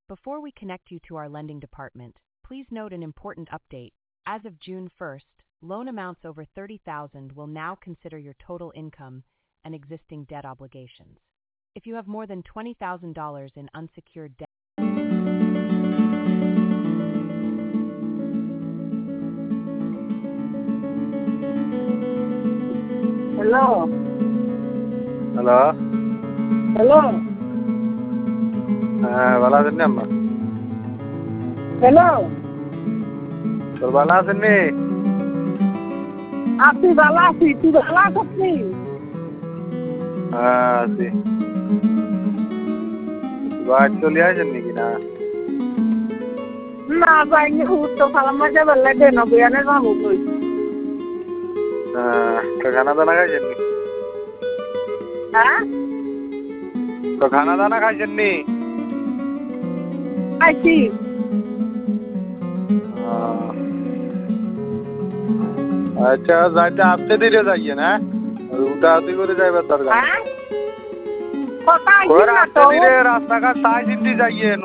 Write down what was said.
Before we connect you to our lending department, please note an important update. As of June 1st, loan amounts over $30,000 will now consider your total income and existing debt obligations. If you have more than $20,000 in unsecured debt, Hello. Hello, Hello. হ্যাঁ ভালো আছেন নি আম্মা? Hello. তোর ভালো আছেন নি? আছি ভালো আছি, তুই ভালো আছিস নি? হ্যাঁ আছি। বাড়ি চলে আসেন নাকি না? না যাইনি, তো খালাম্মা যাবে লাগে না, বয়ানে যাবো কই। তো খানা দানা খাইছেন নি? হ্যাঁ? তো খানা দানা খাইছেন নি? আইছি। আচ্ছা যাইতে আপনি ধীরে যাইয়েন, হ্যাঁ? উঠাউঠি করে যাইবার দরকার নেই। হ্যাঁ? কথা ওর আইছি না আপনি তো। ধীরে রাস্তাঘাট সাই চিন্তি যাইয়েন।